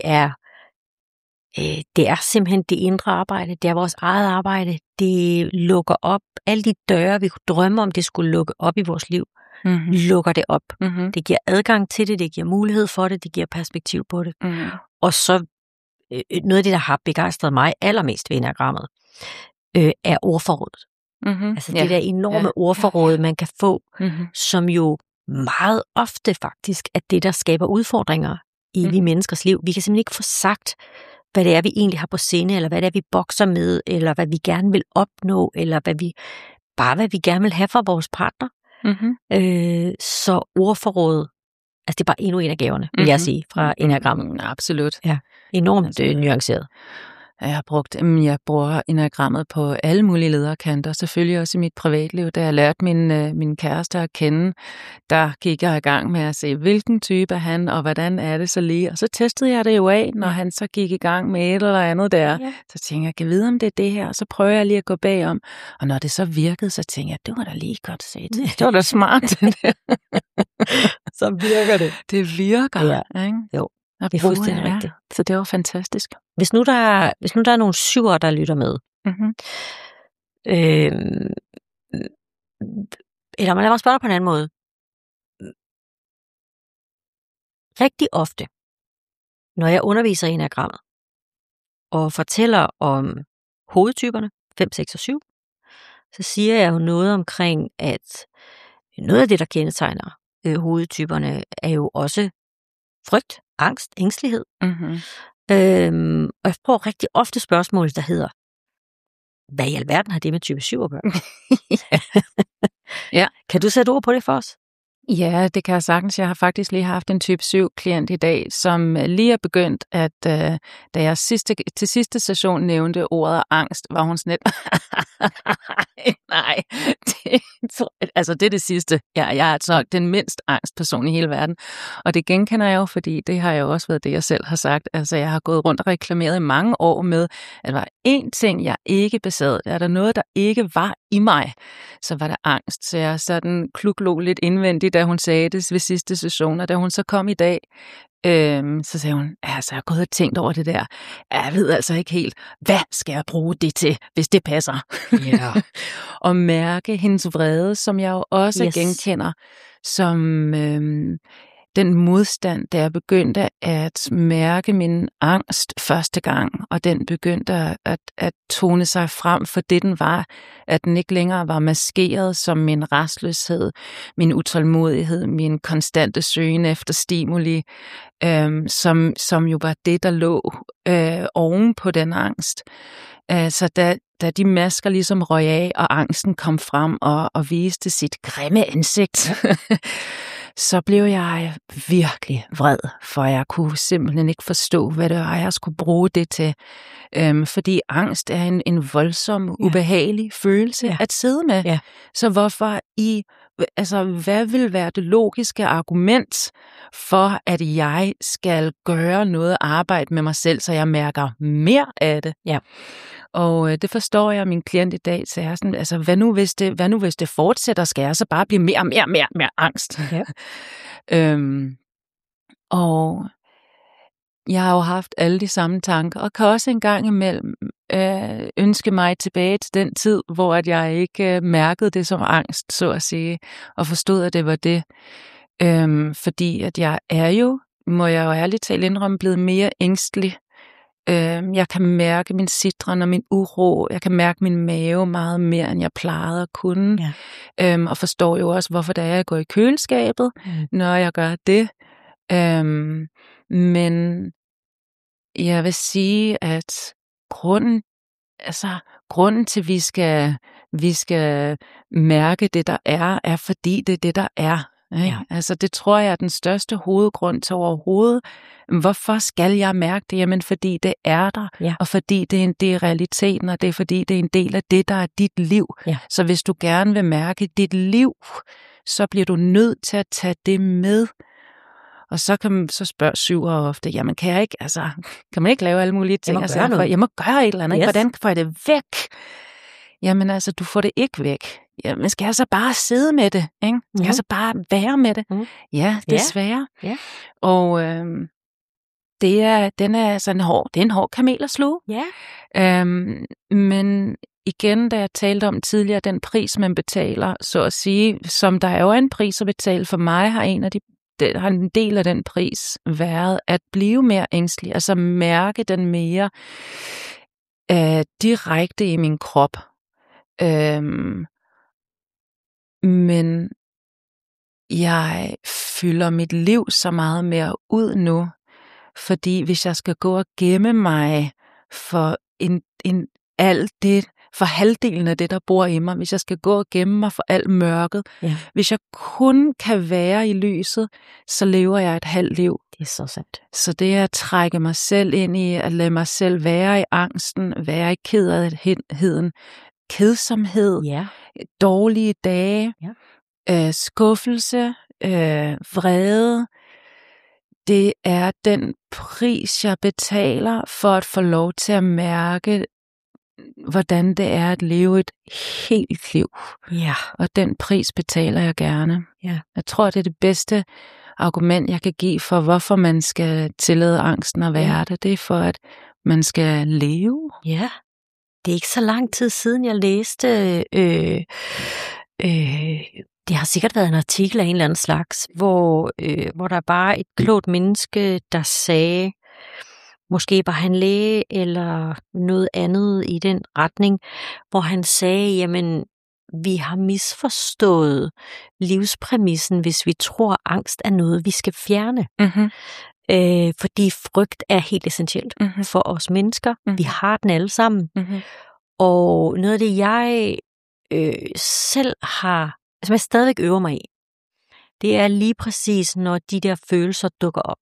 er simpelthen det indre arbejde, det er vores eget arbejde, det lukker op, alle de døre, vi kunne drømme om, det skulle lukke op i vores liv, lukker det op. Det giver adgang til det, det giver mulighed for det, det giver perspektiv på det. Og så noget af det, der har begejstret mig allermest ved enagrammet, er ordforrådet. Det der enorme ordforråd, man kan få, som jo meget ofte faktisk er det, der skaber udfordringer i vi menneskers liv. Vi kan simpelthen ikke få sagt, hvad det er, vi egentlig har på sinde, eller hvad det er, vi bokser med, eller hvad vi gerne vil opnå, eller hvad vi gerne vil have fra vores partner. Så ordforråd, det er bare endnu en af gaverne, vil jeg sige, fra enagrammet. Absolut. Ja, enormt nuanceret. Jeg bruger enagrammet på alle mulige lederkanter, selvfølgelig også i mit privatliv. Da jeg lærte min kæreste at kende, der gik jeg i gang med at se, hvilken type er han, og hvordan er det så lige. Og så testede jeg det jo af, når han så gik i gang med et eller andet der. Ja. Så tænkte jeg, kan jeg vide, om det er det her? Og så prøver jeg lige at gå bagom. Og når det så virkede, så tænkte jeg, det var da lige godt set. Det var da smart. Så virker det. Det virker, ikke? Jo. Det er fuldstændig rigtigt. Så det var fantastisk. Hvis nu der er nogle syvere, der lytter med, eller lad mig spørge dig på en anden måde. Rigtig ofte, når jeg underviser i enagrammet, og fortæller om hovedtyperne, 5, 6 og 7, så siger jeg jo noget omkring, at noget af det, der kendetegner hovedtyperne, er jo også frygt, angst, ængstelighed. Og jeg får rigtig ofte spørgsmål, der hedder, hvad i alverden har det med type 7 at gøre? Ja. Kan du sætte ord på det for os? Ja, det kan jeg sagtens. Jeg har faktisk lige haft en type 7-klient i dag, som lige er begyndt, at da jeg til sidste session nævnte ordet angst, var hun sådan lidt, nej, det er det sidste. Jeg er altså den mindst angstperson i hele verden, og det genkender jeg jo, fordi det har jo også været det, jeg selv har sagt. Altså, jeg har gået rundt og reklameret i mange år med, at der var én ting, jeg ikke besad. Er der noget, der ikke var i mig, så var det angst. Så jeg sådan kluklog lidt indvendigt, da hun sagde det ved sidste session, og da hun så kom i dag, så sagde hun, altså jeg har gået og tænkt over det der. Jeg ved altså ikke helt, hvad skal jeg bruge det til, hvis det passer? Yeah. Og mærke hendes vrede, som jeg jo også genkender, som den modstand, da jeg begyndte at mærke min angst første gang, og den begyndte at tone sig frem for det, den var, at den ikke længere var maskeret som min rastløshed, min utålmodighed, min konstante søgen efter stimuli, som jo var det, der lå oven på den angst. Så da de masker ligesom røg af, og angsten kom frem og viste sit grimme ansigt, så blev jeg virkelig vred, for jeg kunne simpelthen ikke forstå, hvad det var, jeg skulle bruge det til. Fordi angst er en voldsom, ubehagelig følelse at sidde med. Ja. Så hvad vil være det logiske argument for, at jeg skal gøre noget arbejde med mig selv, så jeg mærker mere af det? Ja. Og det forstår jeg, min klient i dag sagde sådan, altså hvad nu hvis det fortsætter, skal jeg så bare blive mere angst? Ja. Og jeg har jo haft alle de samme tanker, og kan også en gang imellem ønske mig tilbage til den tid, hvor at jeg ikke mærkede det som angst, så at sige, og forstod, at det var det. Fordi at jeg er jo, må jeg jo ærligt talt indrømme, blevet mere ængstelig Jeg kan mærke min sidren og min uro. Jeg kan mærke min mave meget mere, end jeg plejede at kunne. Ja. Og forstår jo også, hvorfor det er, jeg går i køleskabet, når jeg gør det. Men jeg vil sige, at grunden til, at vi skal mærke det, der er fordi det er det, der er. Ja. Altså, det tror jeg er den største hovedgrund til overhovedet. Hvorfor skal jeg mærke det? Jamen, fordi det er der, og fordi det er en del af realiteten, og det er fordi, det er en del af det, der er dit liv. Ja. Så hvis du gerne vil mærke dit liv, så bliver du nødt til at tage det med. Og så spørger Syver ofte, jamen kan man ikke lave alle mulige ting? Jeg må gøre et eller andet. Yes. Hvordan får jeg det væk? Jamen altså, du får det ikke væk. Jamen skal jeg så bare sidde med det? Ikke? Skal jeg så bare være med det? Ja, desværre. Ja. Og det er en hård kamel at sluge. Ja. Men igen, da jeg talte om tidligere, den pris, man betaler, så at sige, som der er jo en pris at betale for mig, har en del af den pris været at blive mere ængstelig, altså mærke den mere direkte i min krop. Men jeg fylder mit liv så meget mere ud nu, fordi hvis jeg skal gå og gemme mig for alt det, for halvdelen af det, der bor i mig, hvis jeg skal gå og gemme mig for alt mørket, hvis jeg kun kan være i lyset, så lever jeg et halvt liv. Det er så sandt. Så det er at trække mig selv ind i, at lade mig selv være i angsten, være i kedsomheden, dårlige dage, skuffelse, vrede. Det er den pris, jeg betaler for at få lov til at mærke, hvordan det er at leve et helt liv. Ja. Og den pris betaler jeg gerne. Ja. Jeg tror, det er det bedste argument, jeg kan give for, hvorfor man skal tillade angsten at være det. Det er for, at man skal leve. Ja. Det er ikke så lang tid siden, jeg læste, det har sikkert været en artikel af en eller anden slags, hvor der bare er et klogt menneske, der sagde, måske var han læge eller noget andet i den retning, hvor han sagde, jamen, vi har misforstået livspræmissen, hvis vi tror, angst er noget, vi skal fjerne. Mm-hmm. Fordi frygt er helt essentielt for os mennesker. Vi har den alle sammen. Og noget af det, jeg selv har, som jeg stadigvæk øver mig i, det er lige præcis, når de der følelser dukker op.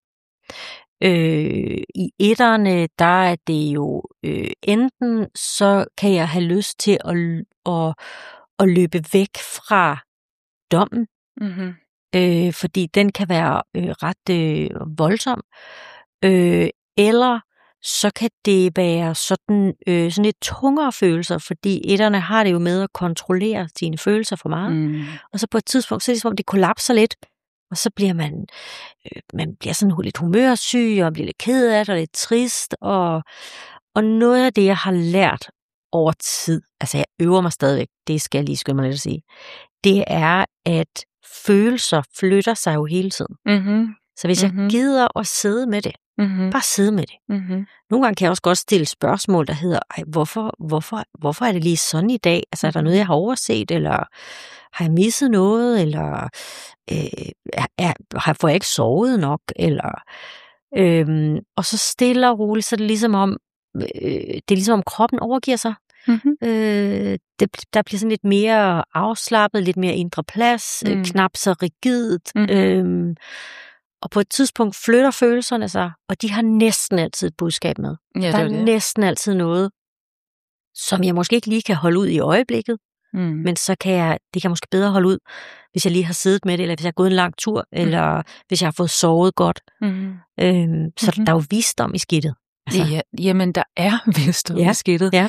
I etterne, der er det jo enten, så kan jeg have lyst til at løbe væk fra dommen, fordi den kan være ret voldsom, eller så kan det være sådan lidt tungere følelser, fordi etterne har det jo med at kontrollere sine følelser for meget, og så på et tidspunkt, så er det som om det kollapser lidt, og så bliver man bliver sådan lidt humørsyg, og bliver lidt ked af det, og lidt trist, og noget af det, jeg har lært over tid, altså jeg øver mig stadigvæk, det skal jeg lige skynde mig lidt at sige, det er, at følelser flytter sig jo hele tiden. Så hvis jeg gider at sidde med det, bare sidde med det. Nogle gange kan jeg også godt stille spørgsmål, der hedder, hvorfor er det lige sådan i dag? Altså er der noget, jeg har overset, eller har jeg misset noget, eller får jeg ikke sovet nok, eller og så stille og roligt, så er det ligesom om kroppen overgiver sig. Der bliver sådan lidt mere afslappet, lidt mere indre plads, knap så rigidt, og på et tidspunkt flytter følelserne sig, og de har næsten altid et budskab med. Ja, der er næsten altid noget, som jeg måske ikke lige kan holde ud i øjeblikket, men så kan det kan måske bedre holde ud, hvis jeg lige har siddet med det, eller hvis jeg har gået en lang tur, eller hvis jeg har fået sovet godt. Så der er jo visdom i skidtet. Altså. Jamen, der er visdom i skidtet. Ja.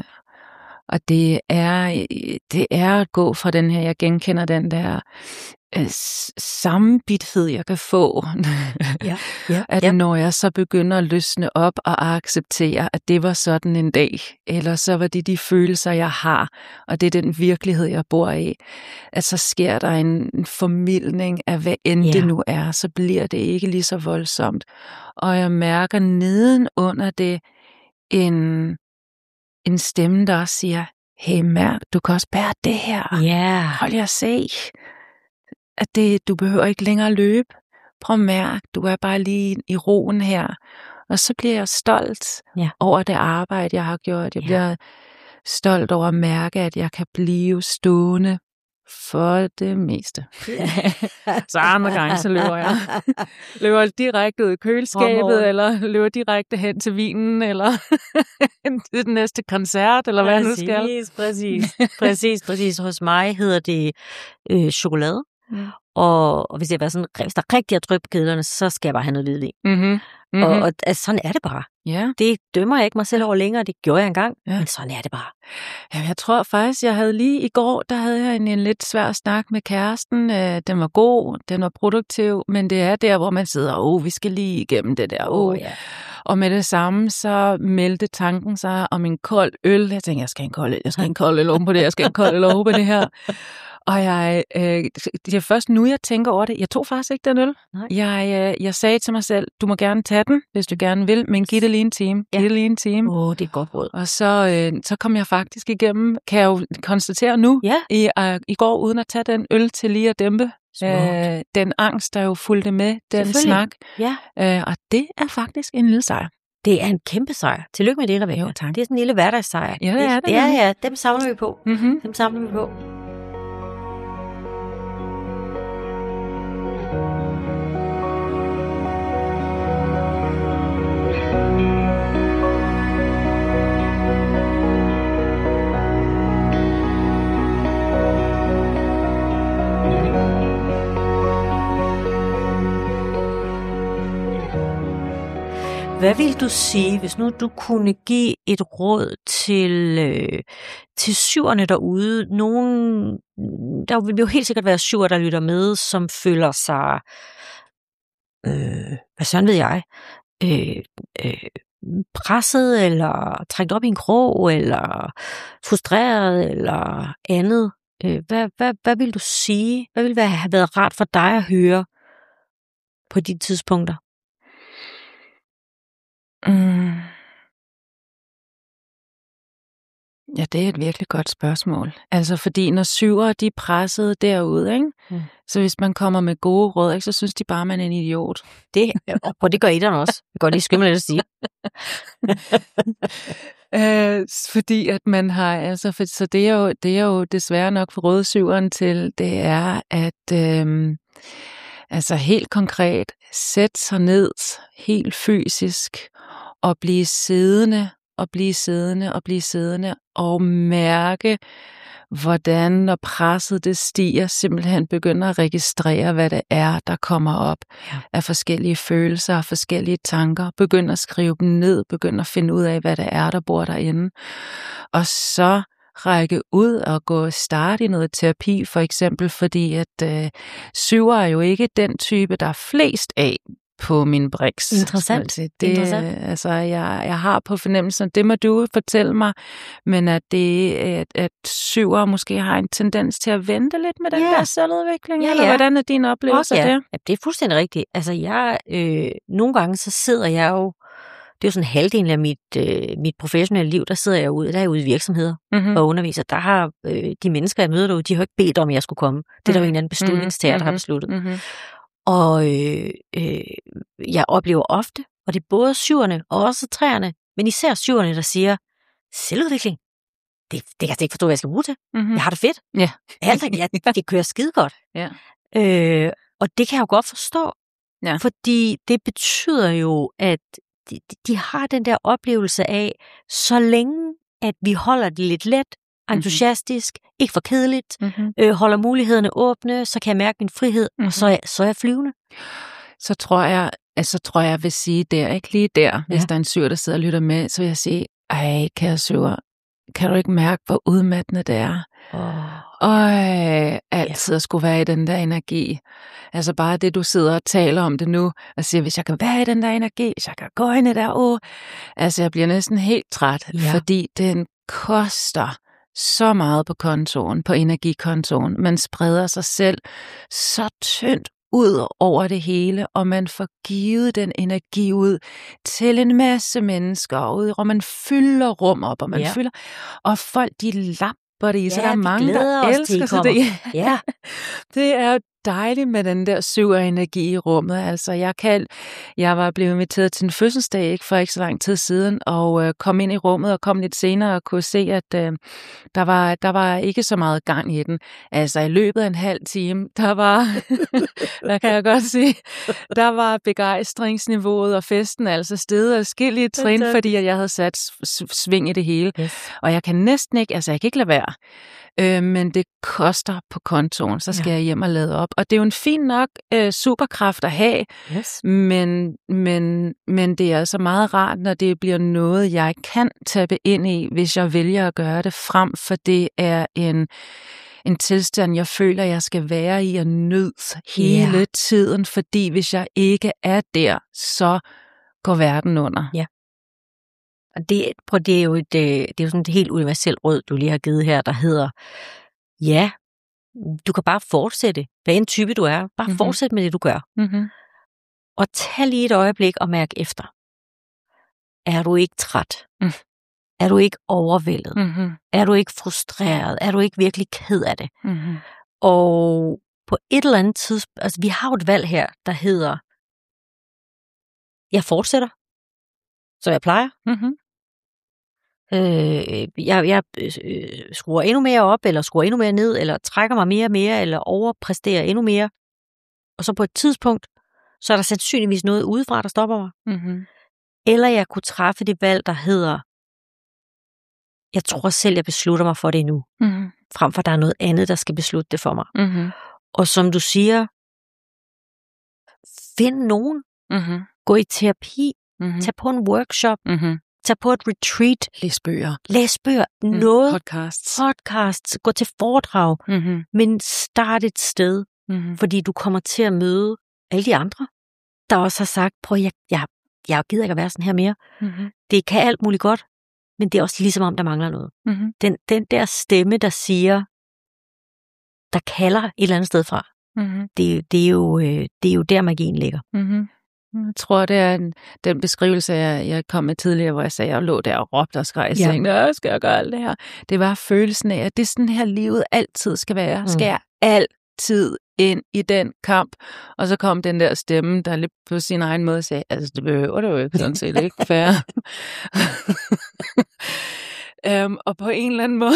Og det er at gå fra den her, jeg genkender den der sammenbithed, jeg kan få. At når jeg så begynder at løsne op og acceptere, at det var sådan en dag, eller så var det de følelser, jeg har, og det er den virkelighed, jeg bor i, at så sker der en formildning af, hvad end det nu er, så bliver det ikke lige så voldsomt. Og jeg mærker nedenunder det en stemme, der også siger, hey mærk, du kan også bære det her. Hold jer at se. At du behøver ikke længere løbe. Prøv at mærke, du er bare lige i roen her. Og så bliver jeg stolt over det arbejde, jeg har gjort. Jeg bliver stolt over at mærke, at jeg kan blive stående for det meste. Så andre gange, så løber jeg direkte ud i køleskabet, eller løber direkte hen til vinen, eller til den næste koncert, eller hvad jeg nu skal. Præcis. Hos mig hedder det chokolade. Og hvis der er rigtig tryk på kedlerne, så skal jeg bare have noget hvidvin. Og altså, sådan er det bare. Det dømmer jeg ikke mig selv over længere, det gjorde jeg engang, men sådan er det bare. Jamen, jeg tror faktisk, jeg havde lige i går, der havde jeg en lidt svær snak med kæresten. Den var god, den var produktiv, men det er der, hvor man sidder, vi skal lige igennem det der. Og med det samme, så meldte tanken sig om en kold øl. Jeg tænkte, jeg skal have en kold øl oven på det, jeg skal have en kold øl oven på det her. Og det er først nu, jeg tænker over det. Jeg tog faktisk ikke den øl. Jeg sagde til mig selv, du må gerne tage den, hvis du gerne vil, men giv det lige en time. Det er et godt råd. Og så kom jeg faktisk igennem, kan jeg jo konstatere nu, i går, uden at tage den øl til lige at dæmpe den angst, der jo fulgte med den snak. Og det er faktisk en lille sejr. Det er en kæmpe sejr. Tillykke med det, der vækker. Det er sådan en lille hverdagssejr. Ja, det er det. Ja, dem samler vi på. Dem samler vi på. Hvad vil du sige, hvis nu du kunne give et råd til syverne derude? Der vil jo helt sikkert være syver, der lytter med, som føler sig, hvad sådan ved jeg, presset, eller trængt op i en krog, eller frustreret, eller andet. Hvad vil du sige? Hvad ville have været rart for dig at høre på de tidspunkter? Ja, det er et virkelig godt spørgsmål. Altså, fordi når syvere, de er presset derude, ikke? Så hvis man kommer med gode råd, ikke, så synes de bare, at man er en idiot. Det gør etterne også. Det går lige skømmel at sige. Fordi at man har, altså, så det er jo desværre nok for røde syveren til, det er, at altså helt konkret, sætte sig ned, helt fysisk, og blive siddende, og mærke, hvordan når presset det stiger, simpelthen begynder at registrere, hvad det er, der kommer op af forskellige følelser og forskellige tanker, begynder at skrive dem ned, begynder at finde ud af, hvad det er, der bor derinde, og så række ud og gå starte i noget terapi, for eksempel, fordi at syver er jo ikke den type, der er flest af på min briks. Interessant. Altså, jeg har på fornemmelsen, det må du fortælle mig, men at syver måske har en tendens til at vente lidt med den der selvudvikling, eller hvordan er din oplevelse af det? Ja, det er fuldstændig rigtigt. Altså, nogle gange så sidder jeg jo, det er jo sådan halvdelen af mit professionelle liv, der sidder jeg ude i virksomheder og underviser. Der har de mennesker, jeg møder derude, de har ikke bedt om, at jeg skulle komme. Det er der jo en eller anden beslutningstager, der har besluttet. Og jeg oplever ofte, og det er både syverne og også træerne, men især syverne, der siger, selvudvikling, det kan jeg ikke forstå, hvad jeg skal bruge til. Jeg har det fedt. Det kører skide godt. Og det kan jeg jo godt forstå, fordi det betyder jo, at de har den der oplevelse af, så længe at vi holder det lidt let, entusiastisk, ikke for kedeligt, holder mulighederne åbne, så kan jeg mærke min frihed, og så er jeg flyvende. Så tror jeg vil sige der, ikke lige der, hvis der er en syver, der sidder og lytter med, så vil jeg sige, kære syver, kan du ikke mærke, hvor udmattende det er? Altid at skulle være i den der energi. Altså bare det, du sidder og taler om det nu, og siger, hvis jeg kan være i den der energi, hvis jeg kan gå ind i der, altså jeg bliver næsten helt træt, fordi den koster så meget på kontoen, på energikontoen. Man spreder sig selv så tyndt ud over det hele, og man får givet den energi ud til en masse mennesker, og man fylder rum op, og man fylder, og folk de lapper det i, så der er mange, der elsker det. Ja. Det er dejligt med den der energi i rummet. Altså, jeg var blevet inviteret til en fødselsdag for ikke så lang tid siden, og kom ind i rummet og kom lidt senere og kunne se, at der var ikke så meget gang i den. Altså, i løbet af en halv time, der var, der kan jeg godt sige, der var begejstringsniveauet og festen altså steget adskillige trin, fordi at jeg havde sat sving i det hele. Yes. Og jeg kan næsten ikke, jeg kan ikke lade være. Men det koster på kontoen, så skal jeg hjem og lade op. Og det er jo en fin nok superkraft at have, men det er altså meget rart, når det bliver noget, jeg kan tappe ind i, hvis jeg vælger at gøre det, frem for det er en tilstand, jeg føler, jeg skal være i og nyde hele tiden, fordi hvis jeg ikke er der, så går verden under. Ja. Og det er jo sådan et helt universelt råd, du lige har givet her, der hedder, du kan bare fortsætte, hvad en type du er, bare fortsæt med det, du gør. Mm-hmm. Og tag lige et øjeblik og mærk efter. Er du ikke træt? Er du ikke overvældet? Mm-hmm. Er du ikke frustreret? Er du ikke virkelig ked af det? Mm-hmm. Og på et eller andet tidspunkt, altså vi har jo et valg her, der hedder, jeg fortsætter, så jeg plejer. Mm-hmm. Jeg skruer endnu mere op, eller skruer endnu mere ned, eller trækker mig mere og mere, eller overpræsterer endnu mere. Og så på et tidspunkt, så er der sandsynligvis noget udefra, der stopper mig. Mm-hmm. Eller jeg kunne træffe det valg, der hedder, jeg tror selv, jeg beslutter mig for det nu. Mm-hmm. Frem for, der er noget andet, der skal beslutte det for mig. Mm-hmm. Og som du siger, find nogen. Mm-hmm. Gå i terapi. Mm-hmm. Tag på en workshop. Mm-hmm. Tag på et retreat. Læs bøger. Noget. Podcasts. Gå til foredrag. Mm-hmm. Men start et sted. Mm-hmm. Fordi du kommer til at møde alle de andre, der også har sagt, prøv, jeg gider ikke at være sådan her mere. Mm-hmm. Det kan alt muligt godt, men det er også ligesom om, der mangler noget. Mm-hmm. Den der stemme, der siger, der kalder et eller andet sted fra. Mm-hmm. Det er jo der magien ligger. Mm-hmm. Jeg tror, det er den beskrivelse, jeg kom med tidligere, hvor jeg sagde, at jeg lå der og råbte og skreg, og skal jeg gøre alt det her? Det var følelsen af, at det er sådan her livet altid skal være. Skal jeg altid ind i den kamp? Og så kom den der stemme, der lidt på sin egen måde sagde, altså det behøver det jo ikke, sådan set ikke fair. Og på en eller anden måde,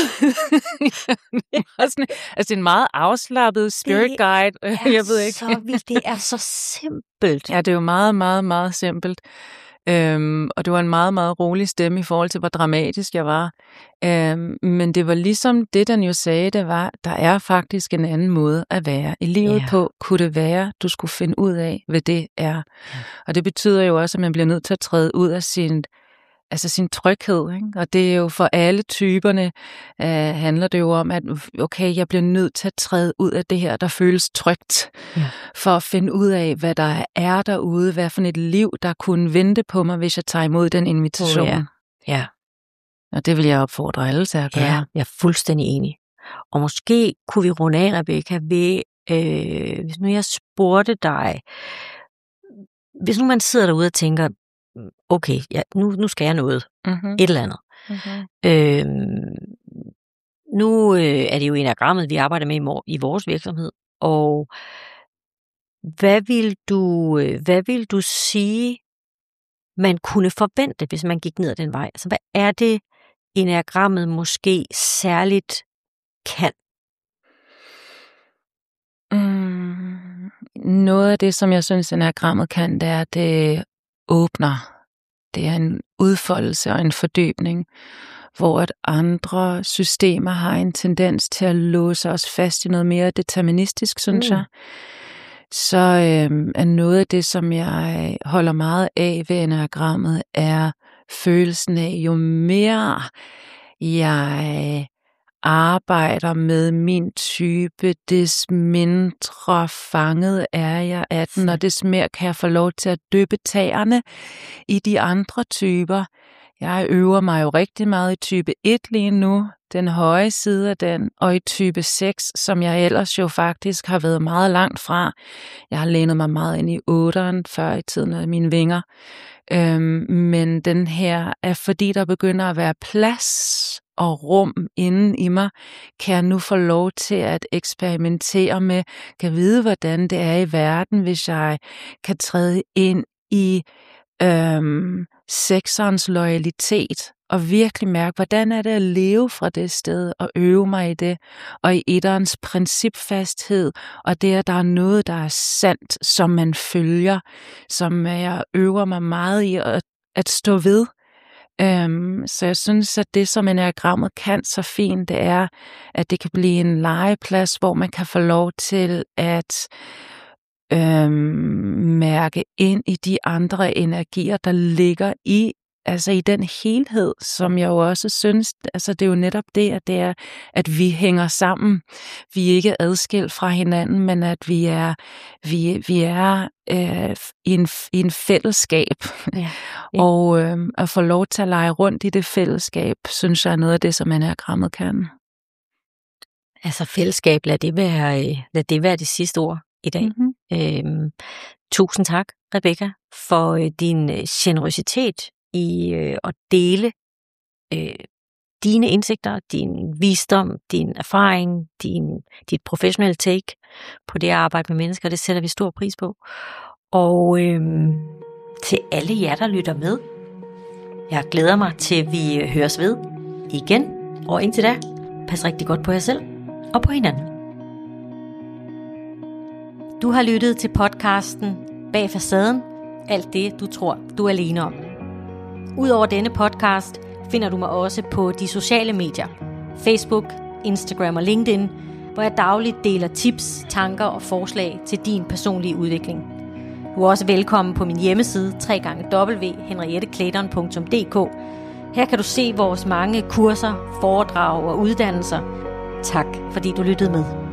altså en meget afslappet spirit guide. Jeg ved ikke. Så vildt. Det er så simpelt. Ja, det er jo meget, meget, meget simpelt. Og det var en meget, meget rolig stemme i forhold til, hvor dramatisk jeg var. Men det var ligesom det, den jo sagde, det var, der er faktisk en anden måde at være i livet på. Kunne det være, du skulle finde ud af, hvad det er. Ja. Og det betyder jo også, at man bliver nødt til at træde ud af sin tryghed, ikke? Og det er jo for alle typerne, handler det jo om, at okay, jeg bliver nødt til at træde ud af det her, der føles trygt, for at finde ud af, hvad der er derude, hvad for et liv, der kunne vente på mig, hvis jeg tager imod den invitation. Ja. Og det vil jeg opfordre alle til at gøre. Ja, jeg er fuldstændig enig. Og måske kunne vi runde af, Rebecca, ved, hvis nu jeg spurgte dig, hvis nu man sidder derude og tænker, okay, nu skal jeg noget. Mm-hmm. Et eller andet. Mm-hmm. Nu er det jo enagrammet, vi arbejder med i vores virksomhed. Og hvad vil du sige, man kunne forvente, hvis man gik ned ad den vej? Altså, hvad er det, enagrammet måske særligt kan? Noget af det, som jeg synes, enagrammet kan, det er, at det åbner. Det er en udfoldelse og en fordybning, hvor at andre systemer har en tendens til at låse os fast i noget mere deterministisk, synes jeg. Så er noget af det, som jeg holder meget af ved enagrammet, er følelsen af, jo mere jeg arbejder med min type, des mindre fanget er jeg af den, og des mere kan jeg få lov til at dyppe tæerne i de andre typer. Jeg øver mig jo rigtig meget i type 1 lige nu, den høje side af den, og i type 6, som jeg ellers jo faktisk har været meget langt fra. Jeg har lænet mig meget ind i 8'eren før i tiden af mine vinger. Men den her er, fordi der begynder at være plads og rum inden i mig, kan jeg nu få lov til at eksperimentere med, kan vide, hvordan det er i verden, hvis jeg kan træde ind i sekserens loyalitet, og virkelig mærke, hvordan er det at leve fra det sted, og øve mig i det, og i etterens principfasthed, og det, at der er noget, der er sandt, som man følger, som jeg øver mig meget i at stå ved. Så jeg synes, at det, som enagrammet kan så fint, det er, at det kan blive en legeplads, hvor man kan få lov til at mærke ind i de andre energier, der ligger i, altså i den helhed, som jeg jo også synes, altså det er jo netop det, at det er, at vi hænger sammen. Vi er ikke adskilt fra hinanden, men at vi er i en fællesskab. Ja. Og at få lov til at lege rundt i det fællesskab, synes jeg er noget af det, som enagrammet kan. Altså fællesskab, lad det være det sidste ord i dag. Mm-hmm. Tusind tak, Rebecca, for din generøsitet i at dele dine indsigter, din visdom, din erfaring, dit professionelle take på det at arbejde med mennesker. Det sætter vi stor pris på. Og til alle jer, der lytter med, jeg glæder mig til, vi høres ved igen. Og indtil da, pas rigtig godt på jer selv og på hinanden. Du har lyttet til podcasten Bag Facaden, alt det, du tror, du er alene om. Udover denne podcast finder du mig også på de sociale medier, Facebook, Instagram og LinkedIn, hvor jeg dagligt deler tips, tanker og forslag til din personlige udvikling. Du er også velkommen på min hjemmeside www.henrietteklayton.dk. Her kan du se vores mange kurser, foredrag og uddannelser. Tak fordi du lyttede med.